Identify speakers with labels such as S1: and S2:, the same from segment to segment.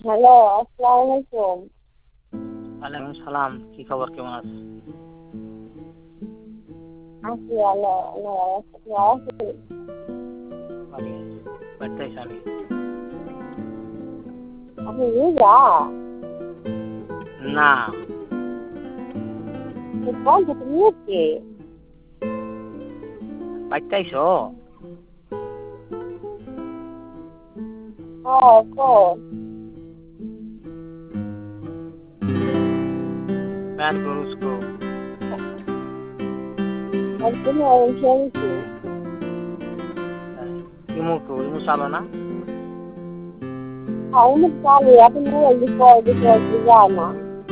S1: Hello, আসসালামু আলাইকুম।
S2: ওয়ালাইকুম সালাম। কি খবর, কেমন আছো?
S1: আছি আল্লাহ আল্লাহ আপনি আছেন?
S2: বাড়ি আছি। বাড়িতে আছি আমি।
S1: আপনি রোজা?
S2: না,
S1: কোন থেকে নিয়েছে?
S2: বাড়িতে আইছো?
S1: কোন?
S2: बयान करो उसको।
S1: একদিন খেয়েছি।
S2: ইমু কো, ইমু চালো না?
S1: আমি জানি আপনি মোবাইল দিয়ে যায় না।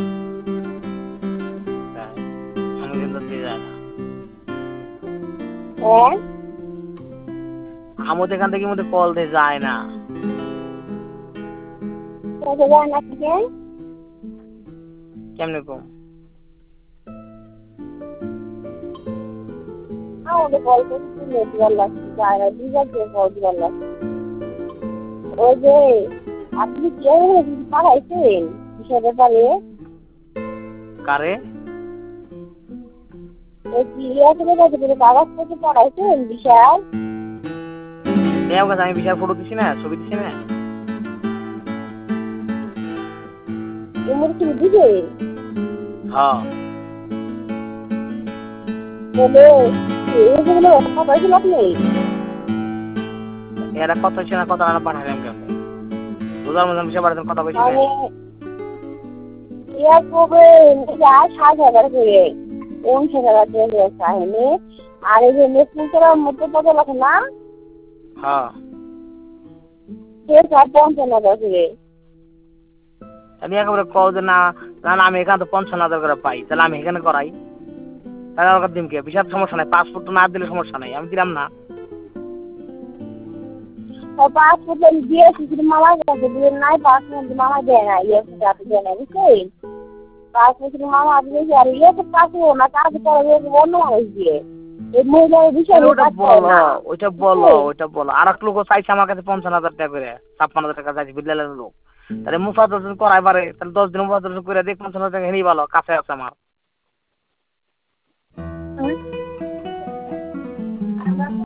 S2: তাই, আমি কিন্তু দিয়ে যায় না।
S1: হ্যাঁ?
S2: আমাদের এখান থেকে মধ্যে কল দিয়ে যায় না।
S1: কোথায় যায় না থেকে?
S2: কেমনে কম?
S1: আমাদের কল করতে নেট দিবার লাগছে, যায় না, দিবার দিয়ে কল দিবার লাগছে। ওই যে আপনি কেউ পাঠাইছেন বিষয় ব্যাপারে?
S2: কারে?
S1: ওই কি থেকে কাগজ থেকে পড়াইছেন বিশাল?
S2: দেও কাছে আমি বিশাল ফটো দিছি না, ছবি দিছি না।
S1: এমন কি দিবে?
S2: হ্যাঁ।
S1: বলে এগুলো কথা বলছিল আপনি?
S2: এরা কত হচ্ছে না, কত না পাঠালাম কেমনে? রোজার মধ্যে বিষয় বাড়াতে কথা বলছি না।
S1: মানে ইয়া কবে যা 7,000 করে 50,000 টাকা চাইলে, আর এই যে নেশনাল করার মধ্যে কত লাগে না?
S2: হ্যাঁ।
S1: সে 55,000 করে।
S2: আমি একেবারে কও যে না, না না, আমি এখানে তো 55,000 করে পাই, তাহলে আমি এখানে করাই। তাহলে আমার দিন কে বিশাল সমস্যা নাই, পাসপোর্ট না দিলে সমস্যা নাই, আমি দিলাম না।
S1: পাসপোর্ট আমি দিয়েছি, কিন্তু মামার কাছে দিয়ে নাই, পাসপোর্ট মামা দেয় না, ইয়ে আপনি দেয় না, বুঝছেন? পাসপোর্ট মামা দিয়েছে, আর ইয়ে তো পাসপোর্ট না, কাজ করে অন্য মানুষ দিয়ে। এই মহিলার বিষয়
S2: তাহলে
S1: নিয়ে
S2: ওটা
S1: কাজ করে
S2: বলো,
S1: না,
S2: ওইটা বলো,
S1: বুঝছেন?
S2: ওইটা বলো। আর এক লোকও চাইছে আমার কাছে 55,000 টাকা করে, 56,000 টাকা চাইছে বিল্লালের লোক। তাহলে মুফাদ্দল করাই পারে, তাহলে 10 দিন মুফাদ্দল করে দেখ, 55,000 টাকা হেরি ভালো, কাছে আছে আমার।